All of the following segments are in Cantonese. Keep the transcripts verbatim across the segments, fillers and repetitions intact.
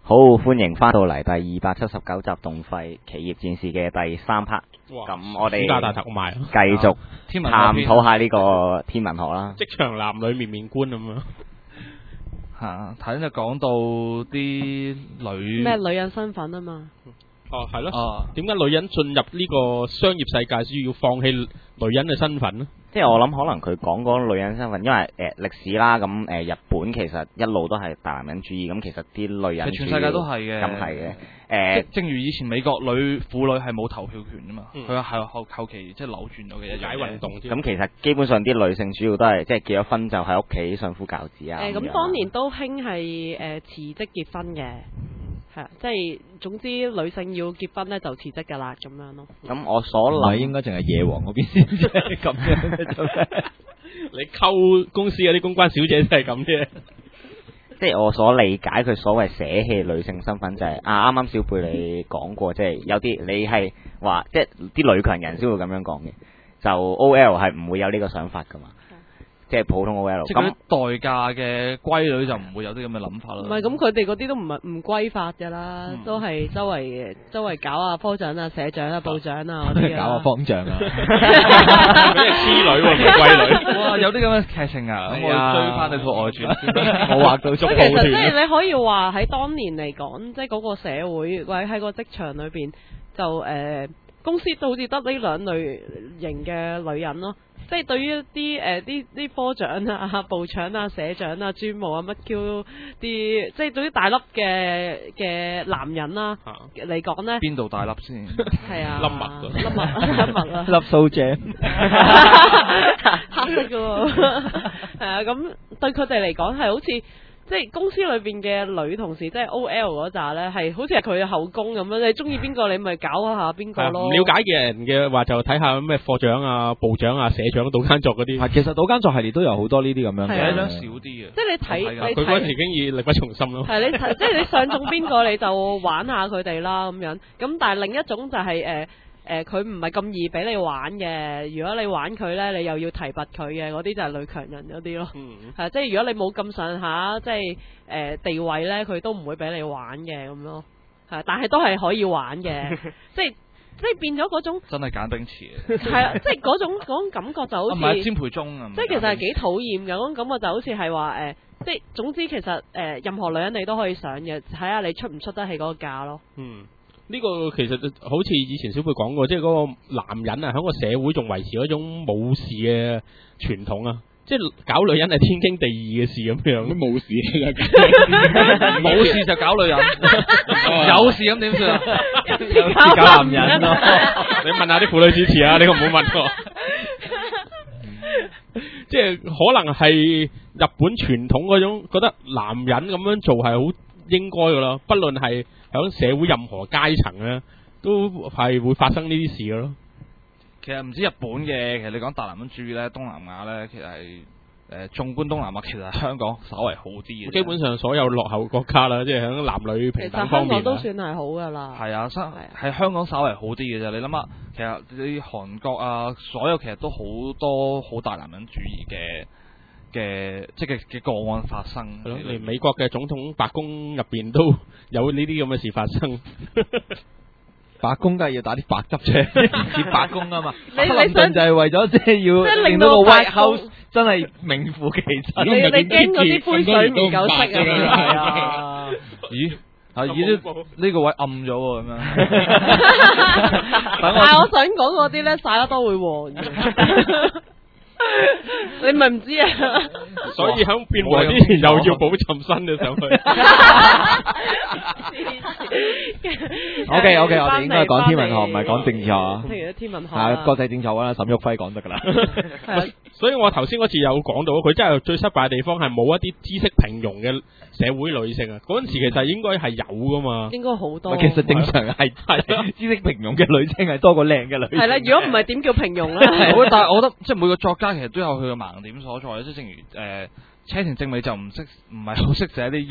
好，歡迎翻到嚟第二百七十九集動廢企業戰士嘅第三 part。咁我哋暑假大特賣， 繼續探討下呢個天文學啦。 職場男女面面觀咁樣。 嚇，頭先就講到啲女咩女人身份啊嘛。 哦，係咯。 哦， 點解女人進入呢個商業世界先要放棄女人嘅身份呢？ 即係我諗可能佢講嗰個女人身份，因為誒、呃、歷史啦，咁誒、呃、日本其實一路都係大男人主義，咁其實啲女人全世界都係嘅， 咁係嘅。誒、呃， 正如以前美國女婦女係冇投票權啊嘛，佢係、 嗯、 後後期即係扭轉咗嘅一解運動。 咁其實基本上啲女性主要都係即係結咗婚就喺屋企相夫教子啊。 誒咁、呃、當年都興係誒辭職結婚嘅。係啊，即係總之女性要結婚咧就辭職噶啦咁樣咯。 咁我所諗應該淨係野王嗰邊先至係咁樣嘅啫。 你溝公司嗰啲公關小姐都係咁啫。 即係我所理解佢所謂捨棄女性身份就係、是、啊，啱啱小貝你講過，即係有啲你係話即係啲女強人先會咁樣講嘅，就 O L 係唔會有呢個想法噶嘛。即係普通 O L， 即係嗰啲代價嘅閨女就唔會有啲咁嘅諗法啦。 唔係咁，佢哋嗰啲都唔係唔歸法㗎啦， 嗯、 都係周圍周圍搞啊科長啊、社長啊、部長啊嗰啲搞下方丈啊， 嗰啲係痴女喎，唔係閨女。 哇！有啲咁嘅劇情啊，咁我追翻你套外傳， 我畫到足。 咁其實即係你可以話喺當年嚟講，即係嗰個社會或者喺個職場裏邊，就誒、呃、公司都好似得呢兩類型嘅女人咯。即係對於啲誒啲啲科長啊、部長啊、社長啊、專務啊乜 Q 啲，即係對於大粒嘅嘅男人啦嚟講咧， 邊度大粒先？ 係啊， 粒物粒物粒物啊， 粒蘇姐， 黑色嘅喎，係啊，咁對佢哋嚟講係好似。即係公司裏邊嘅女同事，即係 O L 嗰扎咧，係好似係佢嘅後宮咁樣。你中意邊個，你咪搞下邊個咯。 唔了解嘅人嘅話，就睇下咩課長啊、部長啊、社長、島間作嗰啲。 其實島間作系列都有好多呢啲咁樣嘅， 有一張少啲嘅。 即係你睇，你佢嗰陣時已經已力不從心咯。 係你睇，即係你上中邊個，你就玩下佢哋啦咁樣。咁但係另一種就係、是、誒。呃誒佢唔係咁易俾你玩嘅，如果你玩佢呢，你又要提拔佢嘅，嗰啲就係女強人嗰啲咯。嗯，係即係如果你冇咁上下，即係誒、呃、地位呢，佢都唔會俾你玩嘅咁咯。係，但係都係可以玩嘅，即係即係變咗嗰種真係揀兵池嘅。 係啊，即係嗰種嗰種感覺就好似唔係詹培忠啊， 即係其實係幾討厭嘅嗰種感覺，就好似係話誒，即係總之其實誒、呃、任何女人你都可以上嘅，睇下你出唔出得起嗰個價咯。 嗯。呢個其實好似以前小貝講過，即係嗰個男人啊，喺個社會仲維持嗰種武士嘅傳統啊，即係搞女人係天經地義嘅事咁樣。 武士冇事就搞女人，有事咁點算啊？ 有事搞男人咯。 你問下啲婦女主持啊，呢個唔好問我。即係可能係日本傳統嗰種覺得男人咁樣做係好應該噶啦，不論係響社會任何階層咧，都係會發生呢啲事噶咯。 其實唔止日本嘅，其實你講大男人主義咧，東南亞咧，其實係誒縱觀東南亞，其實香港稍為好啲嘅。 基本上所有落後國家啦，即係響男女平等方面， 其實香港都算係好噶啦。 係啊，係香港稍為好啲嘅啫。你諗下，其實你韓國啊，所有其實都好多好大男人主義嘅。嘅即係嘅個案發生， 連美國嘅總統白宮入邊都有呢啲咁嘅事發生。 白宮梗係要打啲白汁啫，唔似白宮啊嘛。 你克林頓就係為咗即係要令到個 White House 真係名副其實。 你你驚嗰啲杯水唔夠色啊？係啊。 咦？啊！咦？呢呢個位暗咗喎，咁樣。 但係我想講嗰啲咧，曬得多會黃。你咪唔知啊？ 所以喺變黃之前又要補浸身嘅上去。 O K O K，我哋應該講天文學，唔係講政治學啊。 譬如天文學啊，國際政治學啦，沈旭輝講得噶啦。 所以我頭先嗰次有講到，佢真係最失敗嘅地方係冇一啲知識平庸嘅社會女性啊。嗰陣時其實應該係有噶嘛。 應該好多。 其實正常係係知識平庸嘅女性係多過靚嘅女性。 係啦，如果唔係點叫平庸咧？ 但係我覺得即係每個作家其實都有佢嘅盲點所在，即係正如誒、呃、車田正美就唔識，唔係好識寫啲弱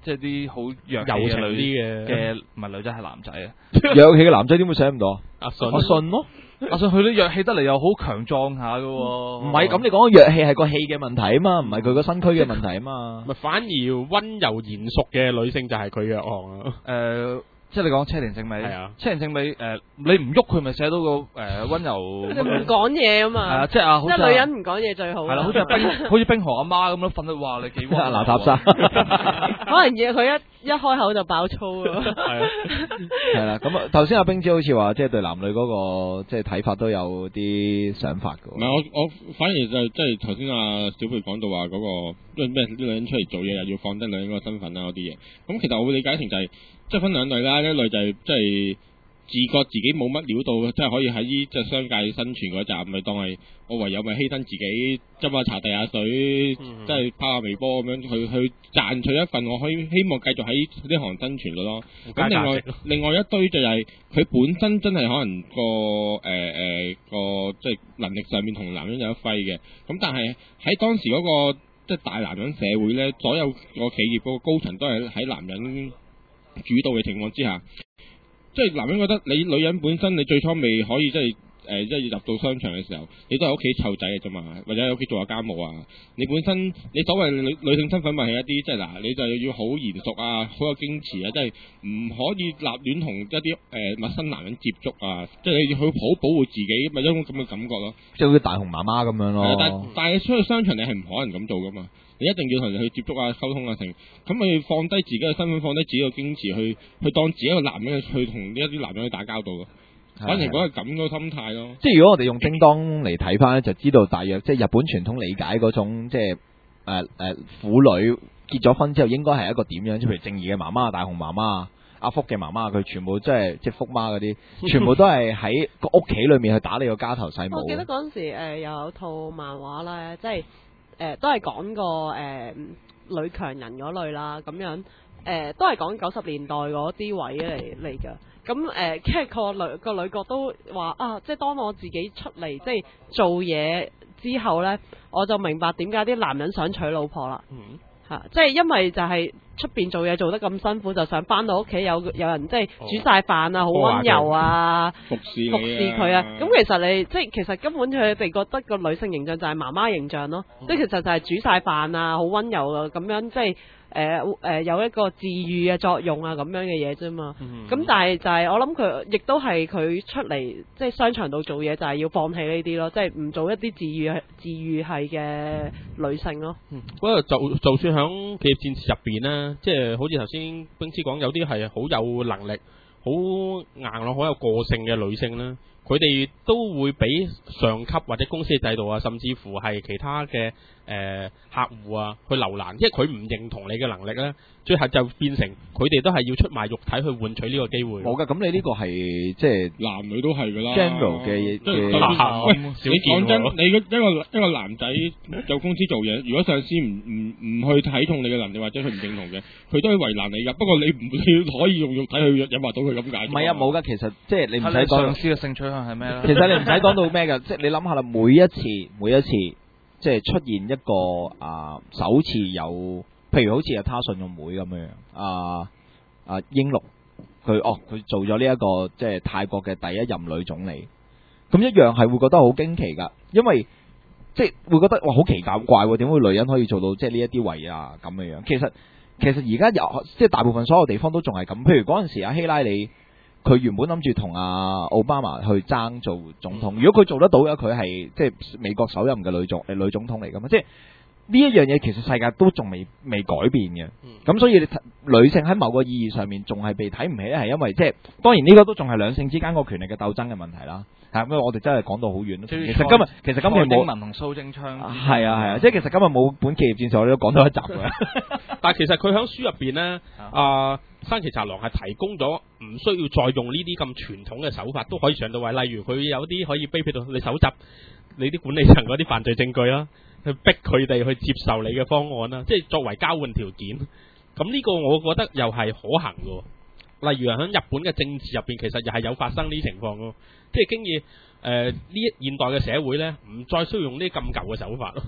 即係啲好弱柔情嘅女啲嘅嘅，唔係女仔係男仔啊。 弱氣嘅男仔點會寫唔到啊？ 阿信我信咯。 阿信佢啲弱氣得嚟又好強壯下嘅喎。 唔係咁，你講嘅弱氣係個氣嘅問題啊嘛，唔係佢個身軀嘅問題啊嘛。 咪反而温柔賢淑嘅女性就係佢弱項啊。 誒。即係你講車田正美， 係啊， 車田正美誒、呃，你唔喐佢咪寫到個誒温柔， 你唔講嘢啊嘛， 係啊，即係啊，好似即係女人唔講嘢最好， 係啦，好似冰，好似冰河阿媽咁樣瞓得話你幾溫柔嗱塔沙， 可能嘢佢一一開口就爆粗咯， 係啊， 係啦，咁啊頭先阿冰姐好似話，即係對男女嗰個即係睇法都有啲想法㗎。 唔係我我反而就即係頭先阿小佩講到話嗰個，因為咩啲女人出嚟做嘢又要放低女人嗰個身份啦嗰啲嘢，咁其實我會理解成就係。即係分兩類啦，一類就係即係自覺自己冇乜料到，即係可以喺呢即係商界生存嗰集，咪當係我唯有咪犧牲自己斟下茶遞下水， 嗯、 即係拋下微波咁樣去去賺取一份我可以希望繼續喺呢行生存嘅咯。咁另外另外一堆就係佢本身真係可能個誒誒、呃、個即係能力上面同男人有一揮嘅，咁但係喺當時嗰、那個即係大男人社會咧，所有個企業嗰個高層都係喺男人主導嘅情況之下，即係男人覺得你女人本身你最初未可以即係誒即係入到商場嘅時候，你都係屋企湊仔嘅啫嘛，或者喺屋企做下家務啊。你本身你所謂女女性身份咪係一啲即係嗱，你就要好賢淑啊，好有矜持啊，即係唔可以立亂同一啲誒、呃、陌生男人接觸啊，即係你要好保護自己，咪一種咁嘅感覺咯。 即係好似大雄媽媽咁樣咯。 但但係出去商場你係唔可能咁做噶嘛。你一定要同人去接觸啊、溝通啊，成咁咪放低自己嘅身份，放低自己嘅矜持，去去當自己一個男人去同呢一啲男人去打交道咯。反而嗰個咁嘅心態咯。 即係如果我哋用叮當嚟睇翻咧，就知道大約即係日本傳統理解嗰種即係誒誒婦女結咗婚之後應該係一個點樣？即係譬如正義嘅媽媽、大雄媽媽、阿福嘅媽媽，佢全部即係即係福媽嗰啲，全部都係喺個屋企裏面去打理個家頭細務。 我記得嗰陣時誒、呃、有套漫畫咧，即係。誒、呃、都係講個誒、呃、女強人嗰類啦，咁樣誒、呃、都係講九十年代嗰啲位嚟嚟㗎。咁誒，即係個女個女角都話啊，即係當我自己出嚟即係做嘢之後呢，我就明白點解啲男人想娶老婆啦。 嗯嚇，即係因為就係出邊做嘢做得咁辛苦，就想翻到屋企有有人即係煮晒飯啊，好溫柔啊， 服侍服侍佢啊。咁其實你即係其實根本佢哋覺得個女性形象就係媽媽形象咯，即係其實就係煮晒飯啊，好溫柔啊咁樣，即係誒誒有一個治愈嘅作用啊咁樣嘅嘢啫嘛。咁但係就係我諗佢亦都係佢出嚟即係商場度做嘢，就係要放棄呢啲咯，即係唔做一啲治愈治愈系嘅女性咯。 不過就就算喺企業戰士入邊咧，即係好似頭先冰師講，有啲係好有能力、好硬朗、好有個性嘅女性咧，佢哋都會俾上級或者公司嘅制度啊，甚至乎係其他嘅誒、呃、客戶啊去留難，因為佢唔認同你嘅能力咧，最後就變成佢哋都係要出賣肉體去換取呢個機會。 冇㗎，咁你呢個係即係男女都係㗎啦。 general 嘅嘅， 嘅喂，你講真，你一個一個男仔有公司做嘢，如果上司唔唔唔去睇重你嘅能力，或者佢唔認同嘅，佢都係為難你㗎。不過你唔你可以用肉體去引發到佢咁解。 唔係啊，冇㗎，其實即係你唔使講上司嘅性取向係咩咧？ 其實你唔使講到咩㗎，即係你諗下啦，每一次每一次即係出現一個啊、呃，首次有，譬如好似阿他信個妹咁樣，啊啊英祿佢哦佢做咗呢一個即係泰國嘅第一任女總理，咁一樣係會覺得好驚奇㗎，因為即係會覺得哇好奇怪怪，點會女人可以做到即係呢一啲位啊咁樣樣？其實其實而家有即係大部分所有地方都仲係咁，譬如嗰陣時阿希拉里。佢原本諗住同阿奧巴馬去爭做總統，如果佢做得到嘅，佢係即係美國首任嘅女總誒女總統嚟㗎嘛，即係呢一樣嘢其實世界都仲未未改變嘅，咁、嗯、所以你女性喺某個意義上面仲係被睇唔起咧，係因為即係當然呢個都仲係兩性之間個權力嘅鬥爭嘅問題啦。係，因為我哋真係講到好遠咯。其實今日其實今日冇。蔡英文同蘇貞昌。係啊係啊，即係其實今日冇本企業戰士，我哋都講到一集嘅。 但係其實佢喺書入邊咧，啊山崎察郎係提供咗唔需要再用呢啲咁傳統嘅手法都可以上到位，例如佢有啲可以卑鄙到你搜集你啲管理層嗰啲犯罪證據啦，去逼佢哋去接受你嘅方案啦，即係作為交換條件。咁呢個我覺得又係可行嘅。例如喺日本嘅政治入邊，其實又係有發生呢啲情況咯，即係經已誒呢一現代嘅社會咧，唔再需要用呢啲咁舊嘅手法咯。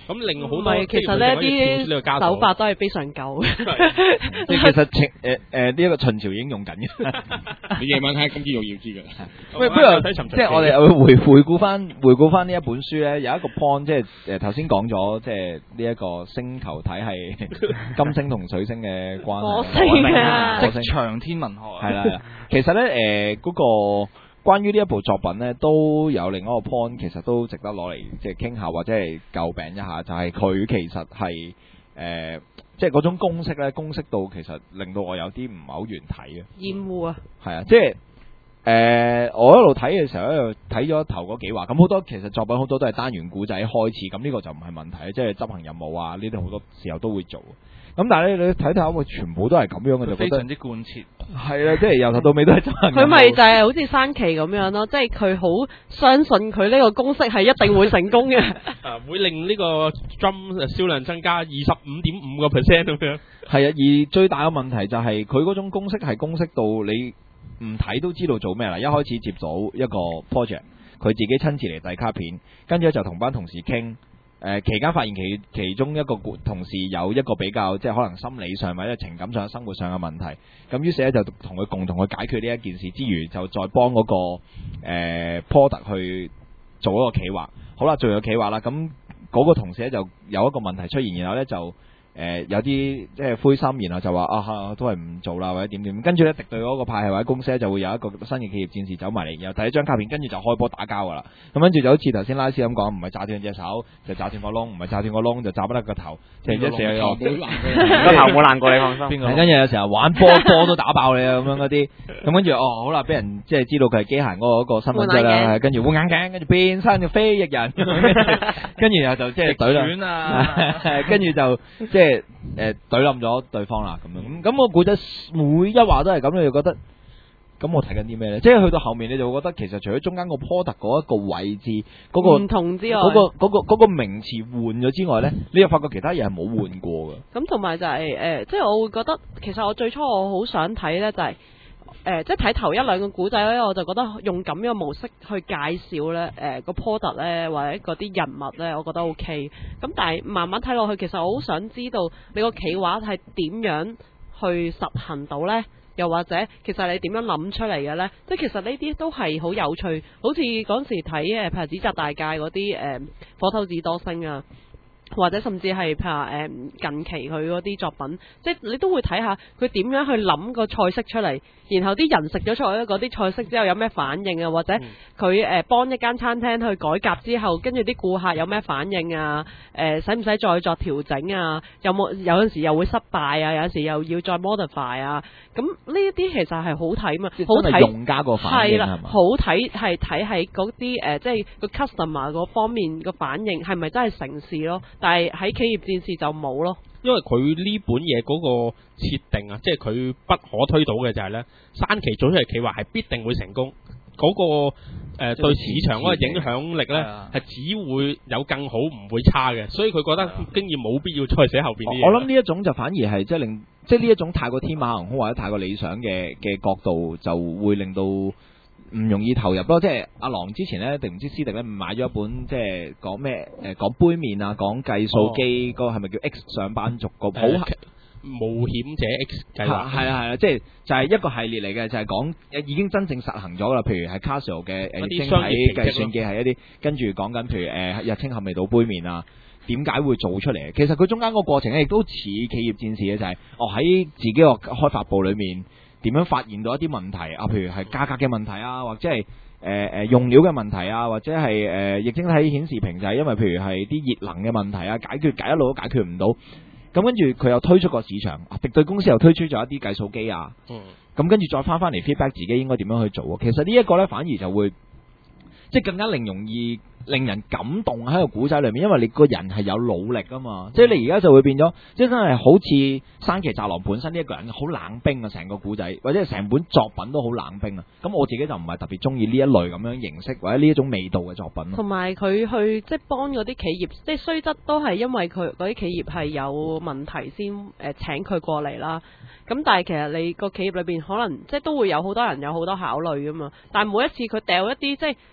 咁令好多唔係，其實呢呢啲手法都係非常舊嘅。 即係其實秦誒誒呢一個秦朝已經用緊嘅。 你夜晚睇《金枝玉葉》知㗎啦。 喂，不如即係我哋又回回顧翻回顧翻呢一本書咧，有一個 point 即係誒頭先講咗，即係呢一個星球體系金星同水星嘅關係。 火星啊， 職場天文學係啦，其實咧誒嗰個。關於呢一部作品呢，都有另一個 point，其實都值得攞嚟即係傾下，或者係詬病一下，就係、是、佢其實係誒、呃，即係嗰種公式呢，公式到其實令到我有啲唔係好願睇嘅。 厭惡啊！ 係啊，即係誒、呃，我一路睇嘅時候咧，睇咗頭嗰幾話，咁好多其實作品好多都係單元故仔開始，咁呢個就唔係問題，即係執行任務啊，呢啲好多時候都會做。咁但係咧，你睇睇下，會全部都係咁樣嘅，就覺得非常之貫徹。 係啊，即係由頭到尾都係執行任務。 佢咪就係好似山崎咁樣咯，即係佢好相信佢呢個公式係一定會成功嘅。 啊，會令呢個 drum 銷量增加二十五點五個 percent 咁樣。 係啊，而最大嘅問題就係佢嗰種公式係公式到你唔睇都知道做咩啦。一開始接到一個 project，佢自己親自嚟遞卡片，跟住就同班同事傾。誒、呃、期間發現其其中一個同事有一個比較即係可能心理上或者情感上、生活上嘅問題，咁於是咧就同佢共同去解決呢一件事之餘，就再幫嗰、那個誒、呃、product 去做一個企劃。好啦，做咗企劃啦，咁嗰個同事咧就有一個問題出現，然後咧就。誒、呃、有啲即係灰心，然後就話啊都係唔做啦，或者點點，跟住咧敵對嗰個派系或者公司咧就會有一個新嘅企業戰士走埋嚟，然後睇一張卡片，跟住就開波打交噶啦。咁跟住就好似頭先拉斯咁講，唔係炸斷隻手就炸斷個窿，唔係炸斷個窿就炸不甩個頭，即係一時又個頭冇爛過，你放心。 跟住有時候玩波波都打爆你啊咁樣嗰啲，咁跟住哦好啦，俾人即係知道佢係機械嗰個身份證啦，跟住換眼鏡，跟住變身嘅飛翼人，跟住然後就即係懟啦，跟住就即係。誒，懟冧咗對方啦，咁樣咁，咁我估得每一話都係咁，你就覺得咁我睇緊啲咩咧？即係去到後面，你就會覺得其實除咗中間個 product 嗰一個位置嗰、嗰個唔同之外， 嗰、嗰個嗰、嗰個嗰個名詞換咗之外咧，你又發覺其他嘢係冇換過嘅。 咁同埋就係、是、誒、呃，即係我會覺得，其實我最初我好想睇咧，就係、是。誒、呃，即係睇頭一兩個古仔咧，我就覺得用咁樣嘅模式去介紹咧，誒、呃、個 product 咧，或者嗰啲人物咧，我覺得 OK。咁但係慢慢睇落去，其實我好想知道你個企劃係點樣去實行到咧？又或者其實你點樣諗出嚟嘅咧？即係其實呢啲都係好有趣，好似嗰陣時睇誒，譬如紙紮大界嗰啲誒火頭子多星啊。或者甚至係譬如話誒近期佢嗰啲作品，即係你都會睇下佢點樣去諗個菜式出嚟，然後啲人食咗出嚟嗰啲菜式之後有咩反應啊？或者佢誒幫一間餐廳去改革之後，跟住啲顧客有咩反應啊？誒使唔使再作調整啊？有冇有陣時又會失敗啊？有陣時又要再 modify 啊？咁呢一啲其實係好睇嘛，好睇用家個反應係嘛？ 好睇係睇喺嗰啲誒，即係個 customer 嗰方面個反應係咪真係成事咯？但係喺企業戰士就冇咯， 因為佢呢本嘢嗰個設定啊，即係佢不可推倒嘅就係咧，山崎做出嚟企劃係必定會成功，嗰、那個誒、呃、對市場嗰個影響力咧係只會有更好，唔會差嘅，所以佢覺得經驗冇必要再寫後邊啲嘢。 我諗呢一種就反而係即係令即係呢一種太過天馬行空或者太過理想嘅嘅角度，就會令到唔容易投入咯，即係阿郎之前咧，定唔知師弟咧買咗一本即係講咩誒講杯麵啊，講計數機嗰個係咪叫 X 上班族個好冒險者 X 計劃？ 係啊係啊，即係就係一個系列嚟嘅，就係、是、講已經真正實行咗啦。譬如係 Casio 嘅誒晶體計算機係一啲，跟住講緊譬如誒、呃、日清合味道杯麵啊，點解會做出嚟？其實佢中間個過程咧，亦都似企業戰士嘅，就係、是、哦喺自己個開發部裏面。點樣發現到一啲問題啊？譬如係價格嘅問題啊，或者係誒誒用料嘅問題啊，或者係誒液晶體顯示屏就係因為譬如係啲熱能嘅問題啊，解決解一路都解決唔到。咁跟住佢又推出個市場，敵對公司又推出咗一啲計數機啊。嗯。咁跟住再翻翻嚟 feedback 自己應該點樣去做？其實呢一個呢，反而就會即係更加令容易令人感動喺個古仔裏面，因為你個人係有努力啊嘛，即係你而家就會變咗，即係真係好似山崎宅郎本身呢一個人好冷冰啊，成個古仔或者係成本作品都好冷冰啊。咁我自己就唔係特別中意呢一類咁樣形式或者呢一種味道嘅作品咯。 同埋佢去即係幫嗰啲企業，即係雖則都係因為佢嗰啲企業係有問題先誒、呃、請佢過嚟啦。咁但係其實你個企業裏邊可能即係都會有好多人有好多考慮噶嘛。但係每一次佢掉一啲即係。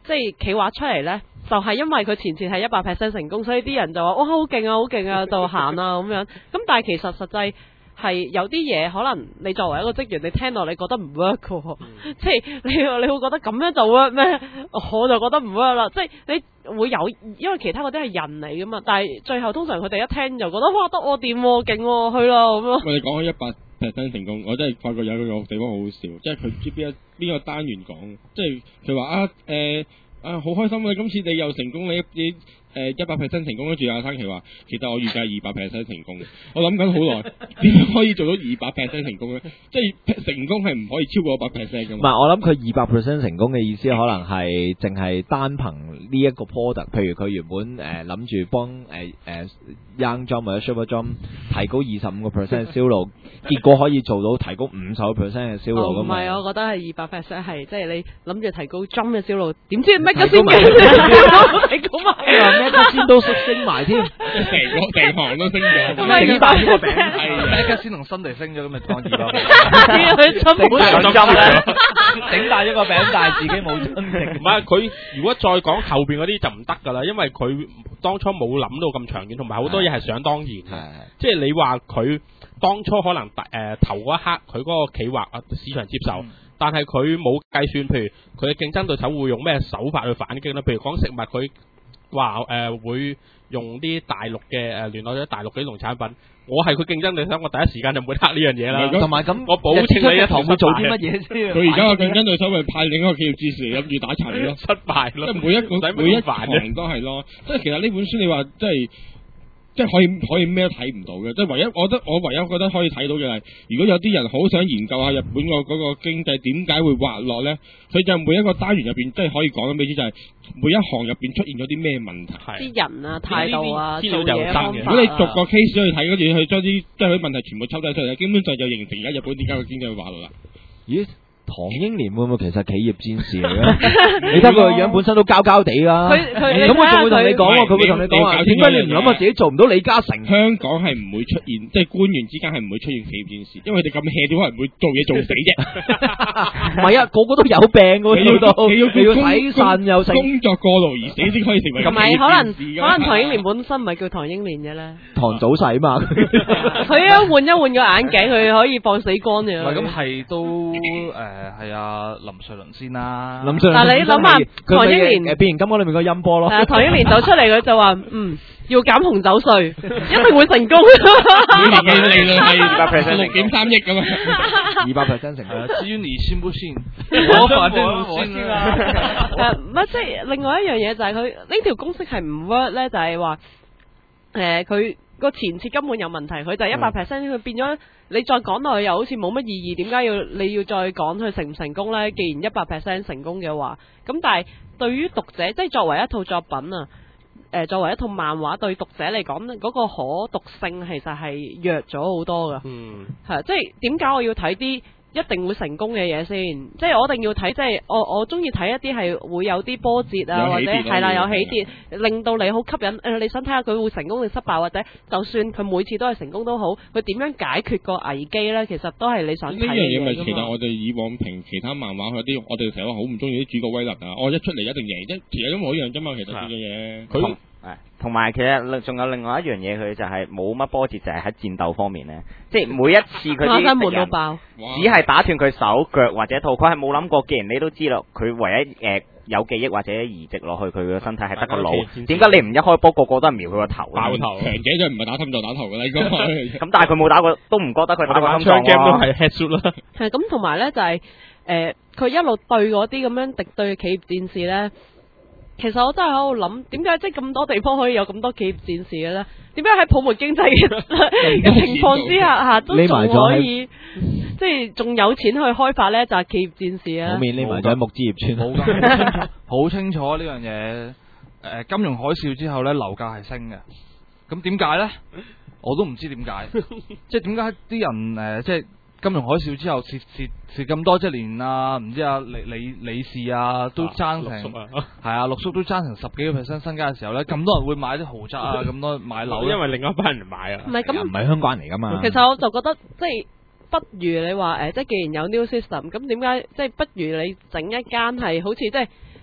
即係企劃出嚟咧，就係、是、因為佢前次係一百 percent 成功，所以啲人就話哇好勁啊，好勁啊，就行啊咁樣。咁但係其實實際係有啲嘢可能你作為一個職員，你聽落你覺得唔 work 嘅喎，即係你你會覺得咁樣就 work 咩？我就覺得唔 work 啦。即係你會有，因為其他嗰啲係人嚟噶嘛，但係最後通常佢哋一聽就覺得哇得我掂喎，勁喎，去咯咁咯。 我哋講開一百 percent 成功，我真係發覺有一個地方好好笑，即係佢唔知邊一邊個單元講，即係佢話啊誒啊好開心啊！今次你又成功，你你誒一百 percent 成功，跟住阿生奇話，其實我預計係二百 percent 成功。我諗緊好耐，點樣可以做到二百 percent 成功咧？即係成功係唔可以超過一百 percent 噶嘛？ 唔係，我諗佢二百 percent 成功嘅意思，可能係淨係單憑呢一個 product，譬如佢原本誒諗住幫誒誒 Young Jump 或者 Super Jump 提高二十五個 percent 嘅銷路，結果可以做到提高五十個 percent 嘅銷路咁嘛？ 唔係、哦，我覺得係二百 percent 係即係你諗住提高 Jump 嘅銷路，點知咩嘅先提高埋提高埋， 咩嘅先都升埋添， 成個成行都升咗， 整大咗個餅。 係咩嘅先同新地升咗咁咪當二百， 佢出整大本咗咧，整大咗個餅，但係自己冇真食。 唔係佢如果再講後邊嗰啲就唔得㗎啦，因為佢當初冇諗到咁長遠，同埋好多嘢係想當然嘅。即係你話佢當初可能誒、呃、頭嗰一刻佢嗰個企劃啊市場接受，嗯、但係佢冇計算，譬如佢嘅競爭對手會用咩手法去反擊咧？譬如講食物，佢話誒會用啲大陸嘅誒聯絡咗大陸嘅農產品。我係佢競爭對手，我第一時間就唔會黑呢樣嘢啦。 同埋咁， 我保證你一堂會做啲乜嘢先？ 佢而家個競爭對手咪派另一個企業戰士嚟諗住打殘你咯， 失敗咯。 即係每一個每一行都係咯。即係其實呢本書你話即係即係可以可以咩都睇唔到嘅。即係唯一我覺得我唯一覺得可以睇到嘅係，如果有啲人好想研究下日本個嗰個經濟點解會滑落咧，佢就每一個單元入邊即係可以講嘅意思就係每一行入邊出現咗啲咩問題。 啲人啊、態度啊、做嘢方法啊。 如果你逐個 case 去睇，跟住去將啲即係啲問題全部抽低出嚟，基本上就形成而家日本點解個經濟會滑落啦。 咦？唐英年會唔會其實企業戰士嚟嘅？你睇佢個樣本身都膠膠地啦。 佢佢咁佢仲會同你講喎，佢會同你講話，點解你唔諗下自己做唔到李嘉誠？ 香港係唔會出現，即係官員之間係唔會出現企業戰士，因為佢哋咁 hea，點可能會做嘢做死啫？ 唔係啊，個個都有病㗎， 你要你要你要睇腎又成工作過勞而死先可以成為企業戰士。 唔係，可能可能唐英年本身唔係叫唐英年嘅咧。 唐早逝嘛， 佢一換一換個眼鏡，佢可以放死光嘅。 唔係咁係都誒係啊。林瑞麟先啦， 林瑞麟。 但係你諗下，唐英年誒變形金剛裏面個音波咯。 係啊，唐英年走出嚟佢就話：嗯，要減紅酒稅，一定會成功。 每年嘅利潤係二百 percent 六點三億咁啊， 二百 percent 成功。 至於你先不先， 我反正我先啦。 誒，唔係即係另外一樣嘢就係佢呢條公式係唔 work 咧，就係話誒佢個前設根本有問題，佢就係一百 percent，佢變咗。你再講落去又好似冇乜意義，點解要你要再講佢成唔成功呢？既然一百 percent 成功嘅話，咁但係對於讀者，即係作為一套作品啊，誒、呃、作為一套漫畫對讀者嚟講，嗰、那個可讀性其實係弱咗好多噶。嗯，係即係點解我要睇啲一定會成功嘅嘢先？即係我一定要睇，即係我我中意睇一啲係會有啲波折啊，或者係啦有起跌，令到你好吸引。誒、呃，你想睇下佢會成功定失敗，或者就算佢每次都係成功都好，佢點樣解決個危機咧？其實都係你想睇嘅。 呢樣嘢咪其實我哋以往評其他漫畫嗰啲，我哋成日話好唔中意啲主角威能啊！我一出嚟一定贏，一其實都冇一樣啫嘛。其實呢樣嘢佢。 同埋其實仲有另外一樣嘢，佢就係冇乜波折，就係喺戰鬥方面咧，即係每一次佢啲敵人只係打斷佢手腳或者肚，佢係冇諗過。既然你都知啦，佢唯一誒、呃、有記憶或者移植落去佢嘅身體係得個腦，點解你唔一開波個個都係瞄佢個頭？爆頭強者就唔係打心就打頭㗎啦，應該。 咁但係佢冇打過，都唔覺得佢打過心臟咯。都係 headshot 啦。 係咁，同埋咧就係、是、誒，佢、呃、一路對嗰啲咁樣敵對嘅企業戰士咧。其實我真係喺度諗，點解即係咁多地方可以有咁多企業戰士嘅咧？點解喺泡沫經濟嘅情況之下下都仲可以，即係仲有錢去開發咧？就係、是、企業戰士啊！ 冇面匿埋咗喺木之葉村， 好㗎，好清楚呢樣嘢。誒，金融海嘯之後咧，樓價係升嘅。咁點解咧？我都唔知點解。即係點解啲人誒，即係。金融海嘯之後蝕蝕蝕咁多，即係連啊唔知啊李李李氏啊都爭成係啊陸叔都爭成十幾個 percent 身家嘅時候咧，咁多人會買啲豪宅啊，咁多買樓， 因為另外一班人買啊。 唔係咁， 唔係香港人嚟噶嘛。 其實我就覺得即係不如你話誒，即係既然有 new system，咁點解即係不如你整一間係好似即係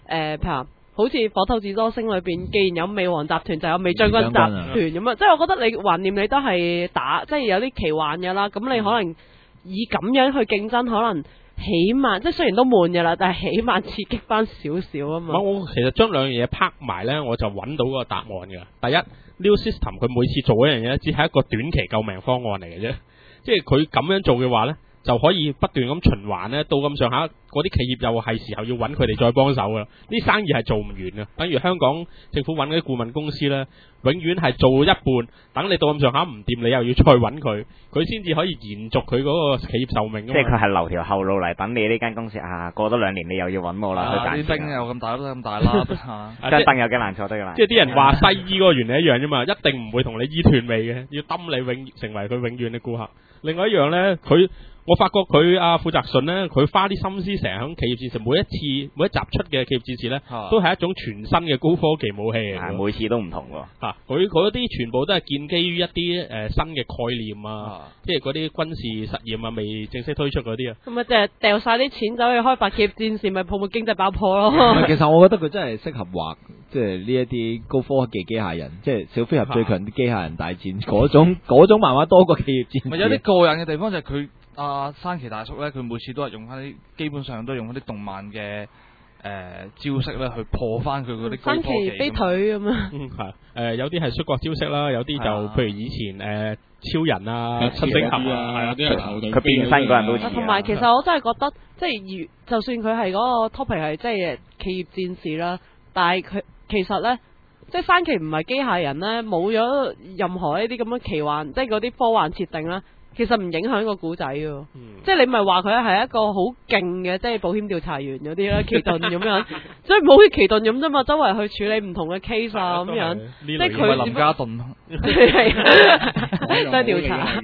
誒，譬如好似《火透智多星》裏邊，既然有美皇集團，就有美將軍集團咁啊！即係我覺得你橫掂你都係打，即係有啲奇幻嘅啦。咁你可能以咁樣去競爭，可能起碼即係雖然都悶嘅啦，但係起碼刺激翻少少啊嘛。 我其實將兩樣嘢拍埋咧，我就揾到個答案㗎。第一 ，New System 佢每次做一樣嘢，只係一個短期救命方案嚟嘅啫。即係佢咁樣做嘅話咧，就可以不斷咁循環咧，到咁上下嗰啲企業又係時候要揾佢哋再幫手噶啦。呢生意係做唔完嘅，等於香港政府揾嗰啲顧問公司咧，永遠係做一半，等你到咁上下唔掂，你又要再揾佢，佢先至可以延續佢嗰個企業壽命。 即係佢係留條後路嚟等你呢間公司啊，過多兩年你又要揾我啦。 啊，啲兵有咁大都咁大啦， 張凳有幾難坐得㗎啦。 即係啲人話西醫嗰個原理一樣啫嘛，一定唔會同你醫斷尾嘅，要抌你永成為佢永遠嘅顧客。另外一樣咧，佢。我發覺佢阿傅澤信咧，佢花啲心思成日響企業戰士，每一次每一集出嘅企業戰士咧， 啊、 都係一種全新嘅高科技武器嚟嘅。 每次都唔同喎。 嚇、啊，佢嗰啲全部都係建基於一啲誒、呃、新嘅概念啊， 啊即係嗰啲軍事實驗啊，未正式推出嗰啲啊。 咁咪即係掉晒啲錢走去開發企業戰士，咪泡沫經濟爆破咯。 其實我覺得佢真係適合畫，即係呢一啲高科技機械人，即係小飛俠最強啲機械人大戰嗰種嗰種漫畫多過企業戰士。 咪有啲過癮嘅地方就係佢。阿、啊、山崎大叔咧，佢每次都係用翻啲，基本上都係用翻啲動漫嘅誒、呃、招式咧，去破翻佢嗰啲高科技。山崎飛腿咁啊！ 嗯，係誒，有啲係摔角招式啦，有啲就、啊、譬如以前誒、呃、超人啊、七星俠啊，係啊，啲係佢變身嗰人都似。 同埋其實我真係覺得，即係如就算佢係嗰個 topic 係即係企業戰士啦，但係佢其實咧，即係山崎唔係機械人咧，冇咗任何呢啲咁嘅奇幻，即係嗰啲科幻設定啦。其實唔影響個古仔嘅，嗯、即係你咪話佢係一個好勁嘅，即係保險調查員嗰啲啦，奇頓咁樣，即係唔好似奇頓咁啫嘛，周圍去處理唔同嘅 case 啊咁樣，即係佢林家頓係都係調查，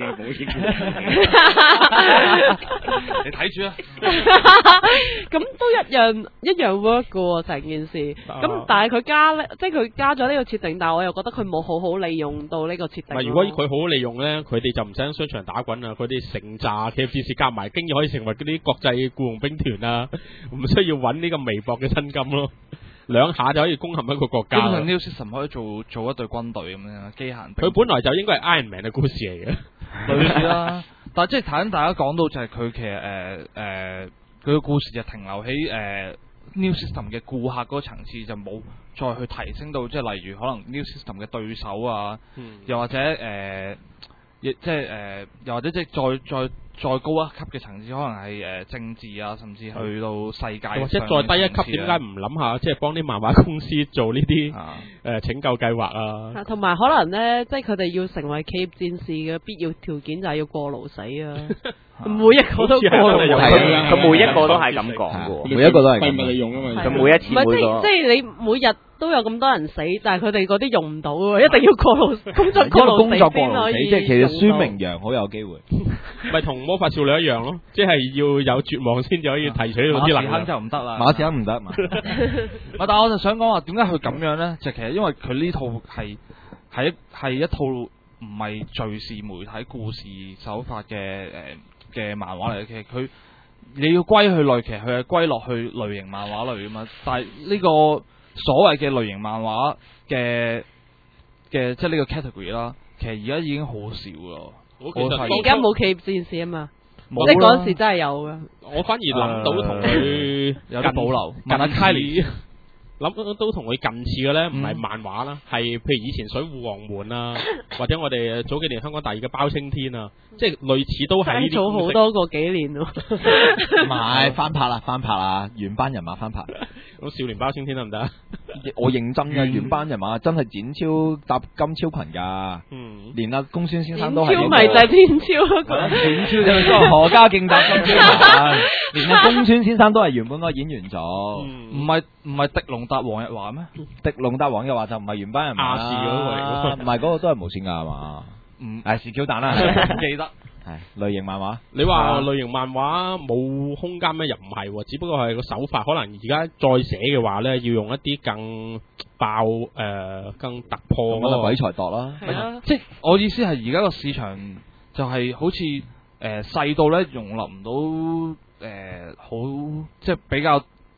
你睇住啊， 咁都一樣一樣 work 嘅成件事，咁、啊、但係佢加咧，即係佢加咗呢個設定，但係我又覺得佢冇好好利用到呢個設定。 如果佢好好利用咧，佢哋就唔使喺商場打滾啊！佢哋成紮企業戰士夾埋，經已可以成為嗰啲國際僱傭兵團啊！唔需要揾呢個微薄嘅薪金咯，兩下就可以攻陷一個國家。 基本上 New System 可以做做一隊軍隊咁樣機械。 佢本來就應該係 Iron Man 嘅故事嚟嘅， 類似啦。但係即係頭先大家講到就係佢其實誒誒佢嘅故事就停留喺誒、呃、New System 嘅顧客嗰個層次，就冇再去提升到即係例如可能 New System 嘅對手啊，嗯、又或者誒。呃亦即係誒，又或者即係再再再高一級嘅層次，可能係誒、呃、政治啊，甚至去到世界上，或者再低一級，點解唔諗下即係幫啲漫畫公司做呢啲誒拯救計劃啊？ 同埋可能咧，即係佢哋要成為企業戰士嘅必要條件就係要過勞死啊！每一個都過勞死， 佢每一個都係咁講嘅， 每一個都係廢物利用啊嘛。 佢每一次每個， 即係即係你每日都有咁多人死，但係佢哋嗰啲用唔到嘅，一定要過勞工作過勞死先可以。 即係其實孫明陽好有機會， 咪同魔法少女一樣咯，即係要有絕望先至可以提取到啲能力。 馬斯就唔得啦， 馬斯唔得嘛。 但係我就想講話，點解佢咁樣咧？就其實因為佢呢套係係一係一套唔係敘事媒體故事手法嘅誒嘅漫畫嚟嘅。其實佢你要歸去類，其實佢係歸落去類型漫畫類啊嘛。但係呢個所謂嘅類型漫畫嘅嘅即係呢個 category 啦，其實而家已經好少咯。 而家冇企業戰士啊嘛，即係嗰時真係有噶。 我反而諗到同佢有啲保留。 問下 Kylie，諗都同佢近似嘅咧，唔係漫畫啦，係譬如以前水戶黃門啊，或者我哋早幾年香港第二嘅包青天啊，即係類似都係呢啲。 早好多個幾年咯。 唔係翻拍啦，翻拍啦，原班人馬翻拍。 咁少年包青天得唔得？ 我認真嘅，原班人馬真係展超搭金超群噶，嗯，連阿公孫先生都係。 展超咪就係展超， 展超就係何家勁搭金超群，連阿公孫先生都係原本嗰個演員組， 唔係唔係狄龍搭黃日華咩？ 狄龍搭黃日華就唔係原班人馬亞視嗰個嚟， 唔係嗰個都係無線噶係嘛？ 唔係是 Q 彈啦， 唔記得。 係類型漫畫， 你話類型漫畫冇空間咩？又唔係，只不過係個手法可能而家再寫嘅話咧，要用一啲更爆誒、呃、更突破嗰個鬼才度啦。 啊、 即係我意思係而家個市場就係好似誒細到咧容納唔到誒好即係比較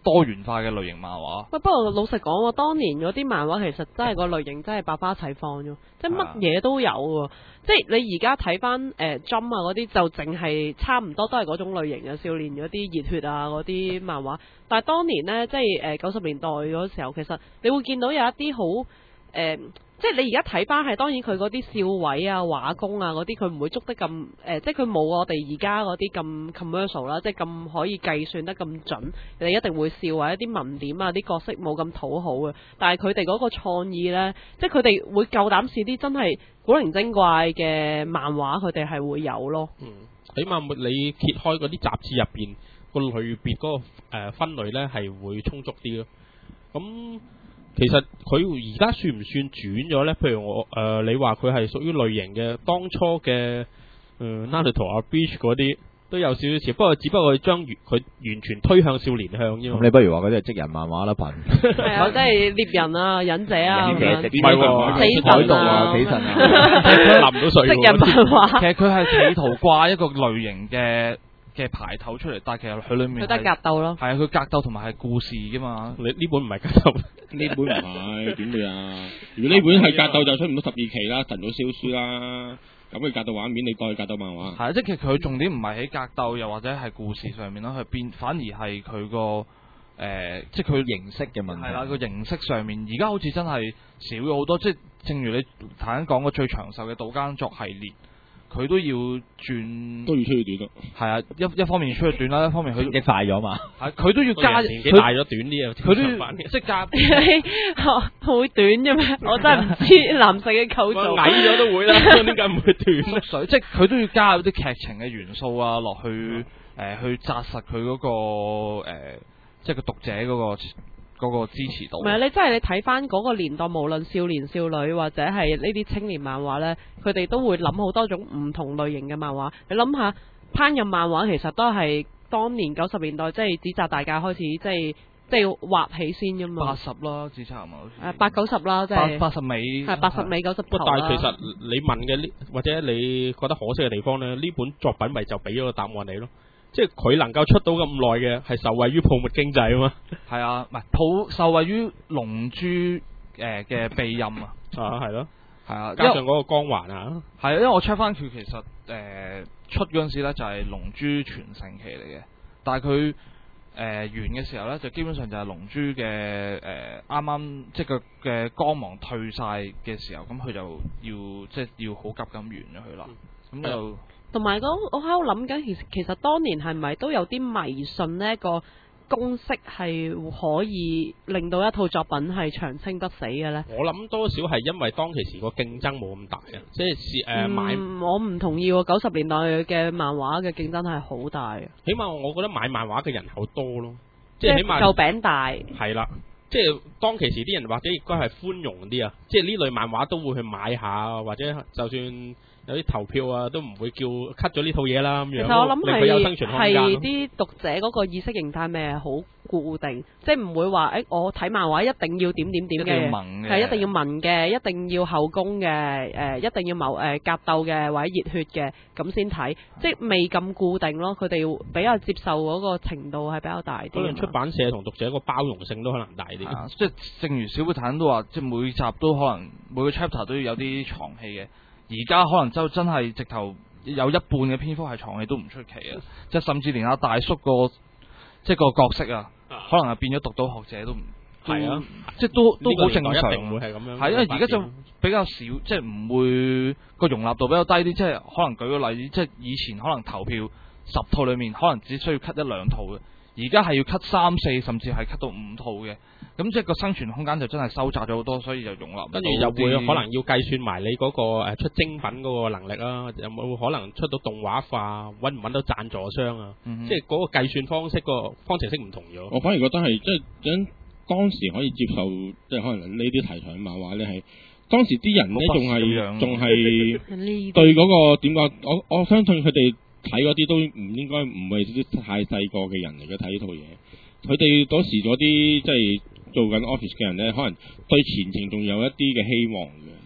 多元化嘅類型漫畫。 喂，不過老實講喎，當年嗰啲漫畫其實真係個類型真係百花齊放啫，即係乜嘢都有喎。即係你而家睇翻誒 Jump 啊嗰啲就淨係差唔多都係嗰種類型嘅少年嗰啲熱血啊嗰啲漫畫。但係當年呢，即係誒九十年代嗰時候，其實你會見到有一啲好誒。呃即係你而家睇翻係當然佢嗰啲笑位啊、畫工啊嗰啲，佢唔會捉得咁誒、呃，即係佢冇我哋而家嗰啲咁 commercial 啦，即係咁可以計算得咁準。你一定會笑或者啲文點啊、啲角色冇咁討好嘅。但係佢哋嗰個創意呢，即係佢哋會夠膽試啲真係古靈精怪嘅漫畫，佢哋係會有咯。 嗯，起碼你揭開嗰啲雜誌入邊個類別嗰個誒分類呢係會充足啲咯。咁其實佢而家算唔算轉咗呢？譬如我誒、呃，你話佢係屬於類型嘅，當初嘅誒 Naruto 啊、Bleach 嗰啲都有少少似，不過只不過佢將佢完全推向少年向啫嘛。 咁你不如話嗰啲係職人漫畫啦，貧。 係啊，即係獵人啊、忍者啊咁樣。 唔係喎， 死神啊、 死神啊， 淋唔到水。 職人漫畫。 其實佢係企圖掛一個類型嘅嘅牌頭出嚟，但係其實佢裏面佢得格鬥咯。 係啊，佢格鬥同埋係故事噶嘛。 你呢本唔係格鬥， 呢本唔係點會啊？如果呢本係格鬥就出唔到十二期啦，神早燒書啦。咁佢格鬥畫面，你當佢格鬥漫畫。 係啊，即係其實佢重點唔係喺格鬥，又或者係故事上面咯，佢變反而係佢個誒，即係佢形式嘅問題。 係啦，個形式上面，而家好似真係少咗好多。即係正如你頭先講過最長壽嘅島耕作系列。佢都要轉， 都要出去短咯。 係啊，一一方面出去短啦，一方面佢亦快咗嘛。 係佢都要加， 年紀大咗短啲啊。 佢都要即係加， 會短嘅咩？我真係唔知男性嘅構造。 矮咗都會啦，點解唔會短？ 水即係佢都要加啲劇情嘅元素啊落去，誒、呃、去紮實佢嗰、嗰個誒、呃，即係個讀者嗰、嗰個。嗰個支持度。唔係你真係你睇翻嗰個年代，無論少年少女或者係呢啲青年漫畫呢，佢哋都會諗好多種唔同類型嘅漫畫。你諗下烹飪漫畫，其實都係當年九十年代即係紙紮大界開始，即係即係畫起先㗎嘛。 八十啦，紙紮係咪？ 誒八九十啦，即係八十尾。 係八十尾九十頭啦。 但係其實你問嘅呢，或者你覺得可惜嘅地方呢，呢本作品咪就俾咗個答案你咯。即係佢能夠出到咁耐嘅，係受惠於泡沫經濟啊嘛。 係啊，唔係泡受惠於龍珠誒嘅庇蔭啊。 啊，係咯， 係啊， 加上嗰個光環啊。 係啊，因為我 check 翻佢其實誒、呃、出嗰陣時咧就係龍珠全盛期嚟嘅，但係佢誒完嘅時候咧就基本上就係龍珠嘅誒啱啱即係佢嘅光芒退晒嘅時候，咁佢就要即係要好急咁完咗佢啦。咁、嗯、就。 同埋我喺度諗緊，其實其實當年係咪都有啲迷信呢個公式係可以令到一套作品係長青不死嘅呢？ 我諗多少係因為當其時個競爭冇咁大啊，即係誒、呃、買。 嗯、我唔同意喎，九十年代嘅漫畫嘅競爭係好大嘅。 起碼我覺得買漫畫嘅人口多咯， 即係起碼夠餅大。 係啦，即係當其時啲人或者亦都係寬容啲啊，即係呢類漫畫都會去買下，或者就算。有啲投票啊，都唔會叫 cut 咗呢套嘢啦咁樣。 其實我諗係係啲讀者嗰個意識形態咪係好固定，即係唔會話誒、欸、我睇漫畫一定要點點點嘅，係一定要文嘅，一定要後宮嘅，誒、呃、一定要謀誒、呃、格鬥嘅或者熱血嘅咁先睇，即係未咁固定咯。佢哋比較接受嗰個程度係比較大啲。 可能出版社同讀者個包容性都可能大啲、 啊。即係正如小貝坦都話，即係每集都可能每個 chapter 都要有啲床戲嘅。而家可能就真係直頭有一半嘅篇幅係藏戲都唔出奇啊！即係甚至連阿大叔個即係個角色啊，可能係變咗讀到學者都唔係啊！即係都都好正常。 一定會係咁樣。 係因為而家就比較少，即係唔會個容納度比較低啲。即係可能舉個例子，即係以前可能投票十套裡面可能只需要 cut 一兩套嘅，而家係要 cut 三四甚至係 cut 到五套嘅。咁即係個生存空間就真係收窄咗好多，所以就容納。跟住又會可能要計算埋你嗰個誒出精品嗰個能力啦，有冇可能出到動畫化，揾唔揾到贊助商啊？嗯、即係嗰個計算方式個方程式唔同咗。 我反而覺得係即係咁當時可以接受，即係可能呢啲題材嘅漫畫咧，係當時啲人咧仲係仲係對嗰、嗰個點講？我我相信佢哋睇嗰啲都唔應該唔係啲太細個嘅人嚟嘅睇呢套嘢。佢哋嗰時嗰啲即係做緊 office 嘅人咧，可能對前程仲有一啲嘅希望嘅，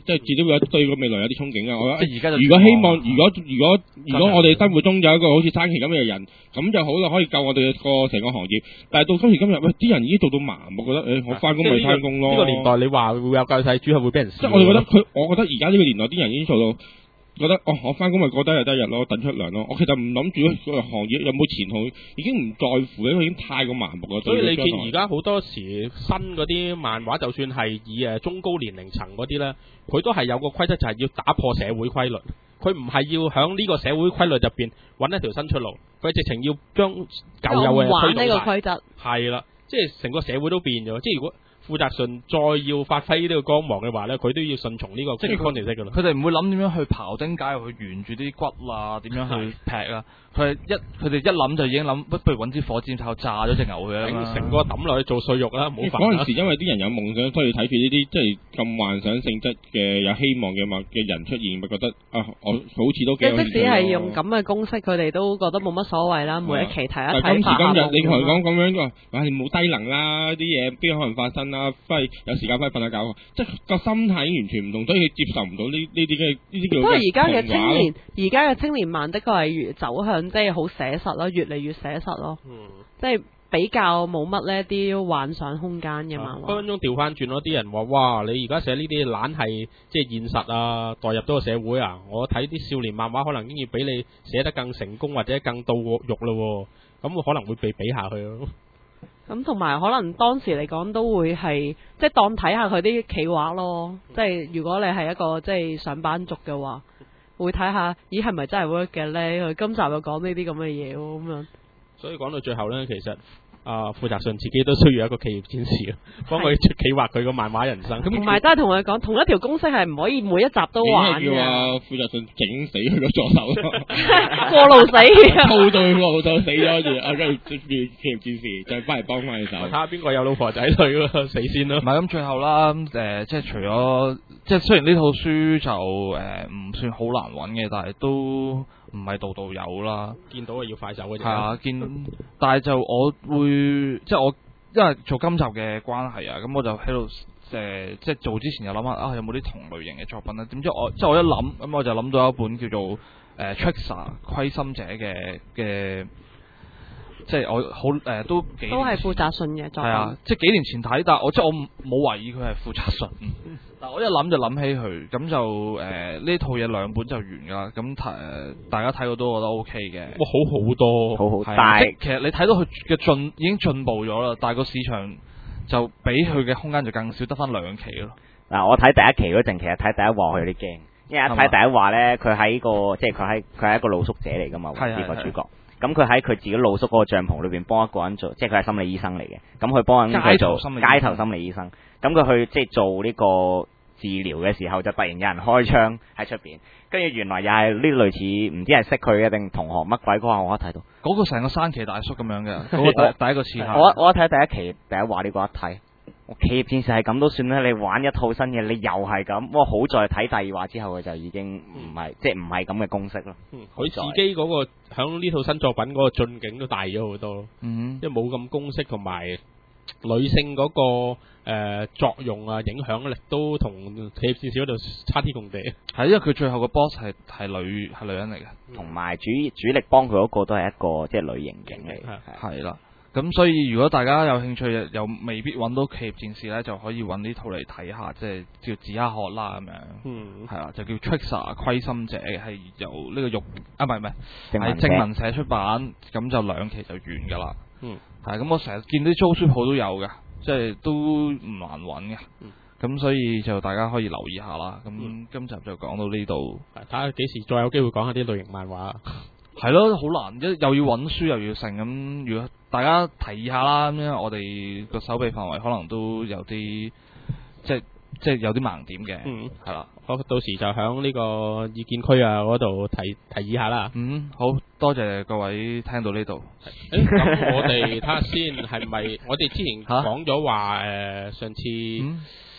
即係至少會有對個未來有啲憧憬啊！我覺得即係而家就如果希望， 絕望如果如果如果我哋生活中有一個好似山崎咁嘅人，咁就好啦，可以救我哋個成個行業。但係到今時今日，喂，啲人已經做到麻木，覺得誒，我翻工咪翻工咯。 呢個年代你話會有救世主係會俾人笑。 即係我哋覺得佢，我覺得而家呢個年代啲人已經做到。覺得哦，我翻工咪過得日得日咯，等出糧咯。我其實唔諗住個行業有冇前途，已經唔在乎，因為已經太過麻木啦。 所以你見而家好多時新嗰啲漫畫，就算係以誒中高年齡層嗰啲咧，佢都係有個規則，就係要打破社會規律。佢唔係要響呢個社會規律入邊揾一條新出路，佢直情要將舊有嘅玩呢推倒晒。 個規則。 係啦，即係成個社會都變咗。即係如果富澤順再要發揮呢個光芒嘅話咧，佢都要順從呢個即係規定式㗎啦。 佢哋唔會諗點樣去庖丁解牛，去沿住啲骨啊，點樣去劈啊。佢係一佢哋一諗就已經諗，不不如揾支火箭炮炸咗隻牛佢啦。 成個抌落去做碎肉啦，冇煩啦。 嗰陣時因為啲人有夢想，所以睇住呢啲即係咁幻想性質嘅有希望嘅物嘅人出現，咪覺得啊，我好似都幾有興趣咯。 即使係用咁嘅公式，佢哋都覺得冇乜所謂啦。每一期睇一睇。 但今時今日，你同佢講講咁樣話，唉，你冇低能啦，啲嘢邊有可能發生啦？輝有時間輝瞓下覺，即係個心態已經完全唔同，所以佢接受唔到呢呢啲嘅呢啲叫。 不過而家嘅青年，而家嘅青年漫的確係越走向即係好寫實咯，越嚟越寫實咯。 嗯， 即係比較冇乜呢啲幻想空間嘅漫畫。 分分鐘調翻轉咯，啲人話：哇！你而家寫呢啲懶係即係現實啊，代入到個社會啊！我睇啲少年漫畫可能已經要比你寫得更成功或者更到肉咯，咁可能會被比下去咯。 咁同埋可能當時嚟講都會係即係當睇下佢啲企劃咯，即係如果你係一個即係上班族嘅話，會睇下咦係咪真係 work 嘅咧？佢今集又講呢啲咁嘅嘢喎，咁樣。 所以講到最後咧，其實啊，富澤順自己都需要一個企業戰士啊，幫佢企劃佢個漫畫人生。 同埋都係同佢講，同一條公式係唔可以每一集都玩嘅。 叫啊富澤順整死佢個助手咯， 過路死， 套到佢個老豆死咗住，啊跟住變企業戰士，再翻嚟幫翻佢手。 睇下邊個有老婆仔女咯，死先咯。 唔係咁，最後啦，誒、呃，即係除咗，即係雖然呢套書就誒唔、呃、算好難揾嘅，但係都唔係度度有啦。 見到啊要快手嘅啫。 係啊，見，但係就我會，即係我因為做今集嘅關係啊，咁我就喺度誒，即係做之前就諗下啊，有冇啲同類型嘅作品咧？點知我即係我一諗，咁我就諗到一本叫做誒、呃《Trickster 虧心者》嘅嘅。即係我好誒、呃，都幾都係富澤順嘅作品。 係啊，即係幾年前睇，但係我即係我冇懷疑佢係富澤順。嗯、但係我一諗就諗起佢，咁就誒呢、呃、套嘢兩本就完㗎啦。咁睇、呃、大家睇過都覺得 O K 嘅。 哇，好好多， 好好， 係啊、 但係其實你睇到佢嘅進已經進步咗啦，但係個市場就比佢嘅空間就更少，得翻兩期咯。 嗱，我睇第一期嗰陣，其實睇第一話我有啲驚，因為一睇第一話咧，佢喺個即係佢喺佢係一個露宿者嚟㗎嘛，呢個主角。咁佢喺佢自己露宿嗰個帳篷裏邊幫一個人做，即係佢係心理醫生嚟嘅。咁佢幫緊佢做街頭心理醫生。咁佢去即係做呢個治療嘅時候，就突然有人開槍喺出邊，跟住原來又係呢類似唔知係識佢嘅定同學乜鬼嗰下，我一睇到嗰個成個山崎大叔咁樣嘅，嗰、嗰個第第一個刺客。 我我一睇第一期第一話呢個一睇。企業戰士係咁都算啦，你玩一套新嘢，你又係咁，我好在睇第二話之後，佢就已經唔係、嗯、即係唔係咁嘅公式咯。 佢、嗯、自己嗰、那個響呢套新作品嗰個進境都大咗好多， 嗯， 因為冇咁公式同埋女性嗰、那個誒、呃、作用啊影響力都同企業戰士嗰度差天共地。 係因為佢最後個 boss 係係女係女人嚟嘅， 同埋主主力幫佢嗰個都係一個即係女刑警嚟， 係啦。咁所以如果大家有興趣又未必揾到企業戰士咧，就可以揾呢套嚟睇下，即係叫紫黑殼啦咁樣。嗯，係啦，就叫 Trickster 虧心者，係由呢個玉啊，唔係唔係，係正文社出版，咁就兩期就完㗎啦。嗯，係咁，我成日見啲租書鋪都有嘅，即係都唔難揾嘅。嗯，咁所以就大家可以留意下啦。咁、嗯、今集就講到呢度， 睇下幾時再有機會講下啲類型漫畫。 係咯，好難，一又要揾書又要成咁。如果大家提議下啦，咁因為我哋個手臂範圍可能都有啲，即係即係有啲盲點嘅。嗯，係啦， 我到時就響呢個意見區啊嗰度提提議下啦。 嗯，好多謝各位聽到呢度。 誒，咁我哋睇下先，係咪我哋之前講咗話誒上次？嗯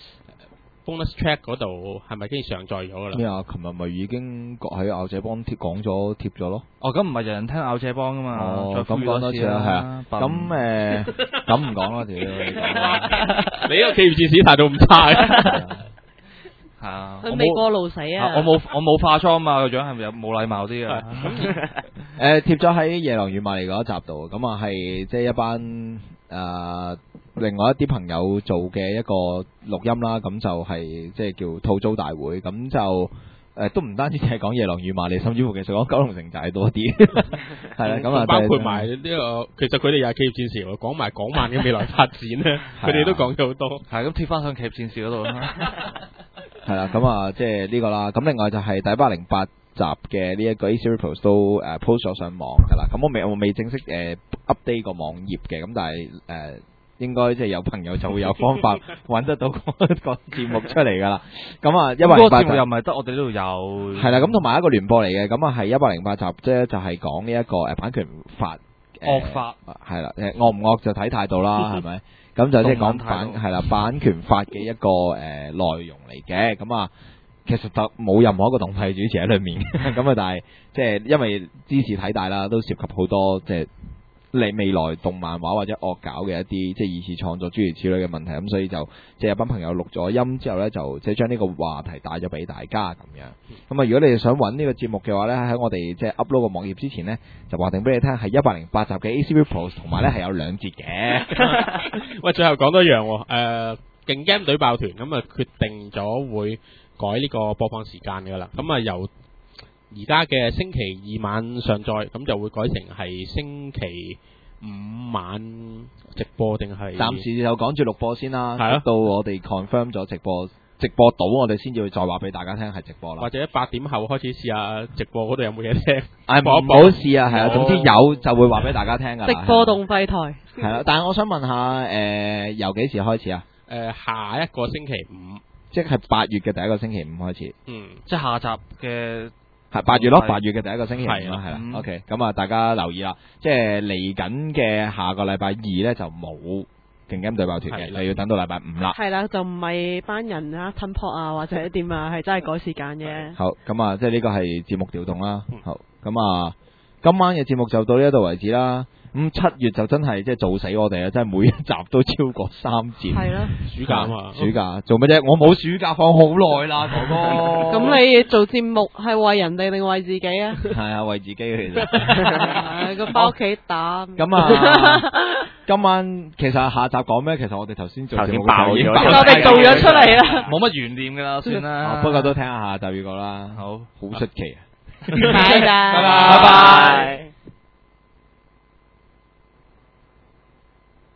bonus track 嗰度係咪已經上載咗噶啦？ 咩啊？琴日咪已經喺咬者幫貼講咗貼咗咯。 哦，咁唔係人人聽咬者幫噶嘛？ 哦，咁講多次啦，係啊。咁誒，咁唔講啦，屌你講啦。 你個企業戰士態度咁差嘅。 係啊， 佢未過路死啊！ 我冇我冇化妝嘛，個樣係咪有冇禮貌啲啊？ 誒貼咗喺夜郎與瑪麗嗰一集度，咁啊係即係一班誒、呃、另外一啲朋友做嘅一個錄音啦，咁就係即係叫吐槽大會，咁就誒、呃、都唔單止係講夜郎與瑪麗，甚至乎其實講九龍城寨多啲，係啦，咁啊包括埋呢、這個，其實佢哋又係企業戰士喎，講埋港漫嘅未來發展咧，佢哋都講咗好多。 係咁貼翻上企業戰士嗰度啦。 係啦，咁啊即係呢個啦，咁另外就係第一百零八集嘅呢一個 A C Report 都誒 post 咗上網㗎啦，咁我未我未正式誒、呃、update 個網頁嘅，咁但係誒、呃、應該即係有朋友就會有方法揾得到個個節目出嚟㗎啦。咁啊一百零八集又唔係得我哋呢度有。 係啦，咁同埋一個聯播嚟嘅，咁啊係一百零八集即係就係講呢一個誒版權法惡法係啦，誒惡唔惡就睇態度啦，係咪？咁就即係講版係啦版權法嘅一個誒、呃、內容嚟嘅，咁啊。其實就冇任何一個動態主持喺裏面，咁啊，但係即係因為茲事體大啦，都涉及好多即係你未來動漫畫或者惡搞嘅一啲即係二次創作諸如此類嘅問題，咁所以就即係有班朋友錄咗音之後呢，就即係將呢個話題帶咗俾大家咁樣。咁啊，如果你哋想揾呢個節目嘅話呢，喺我哋即係 upload 個網頁之前呢，就話定俾你聽係一百零八集嘅 A C V Pro， 同埋呢係有兩節嘅。 喂，最後講多一樣喎，誒勁 game 隊爆團咁啊，決定咗會改呢個播放時間㗎啦，咁啊由而家嘅星期二晚上載，咁就會改成係星期五晚直播定係？ 暫時就講住錄播先啦， 係啊， 到我哋 confirm 咗直播，直播到我哋先至會再話俾大家聽係直播啦。 或者八點後開始試下直播嗰度有冇嘢聽？ 唉，唔好試啊，係啊，總之有就會話俾大家聽㗎啦。 直播動廢台係啦，但係我想問下，誒、呃、由幾時開始啊？ 誒、呃、下一個星期五。 即係八月嘅第一個星期五開始， 嗯， 即係下集嘅係八月咯，八月嘅第一個星期五啦，係啦、 嗯、 ，OK，咁啊，大家留意啦，即係嚟緊嘅下個禮拜二咧就冇勁 game 對爆團嘅，就要等到禮拜五啦。 係啦，就唔係班人啊吞撲啊或者點啊，係真係改時間嘅。 好，咁啊，即係呢個係節目調動啦。好，咁啊，今晚嘅節目就到呢一度為止啦。咁七月就真係即係做死我哋啊！真係每一集都超過三節。 係啦， 暑假啊嘛， 暑假做乜啫？我冇暑假放好耐啦，哥哥。 咁你做節目係為人哋定為自己啊？ 係啊，為自己其實。 咁翻屋企打。 咁啊，今晚其實下集講咩？其實我哋頭先做節目爆咗， 我哋做咗出嚟啦。 冇乜懸念㗎啦，算啦。 不過都聽下下集預告啦。 好， 好出奇啊！ 拜拜。 拜拜。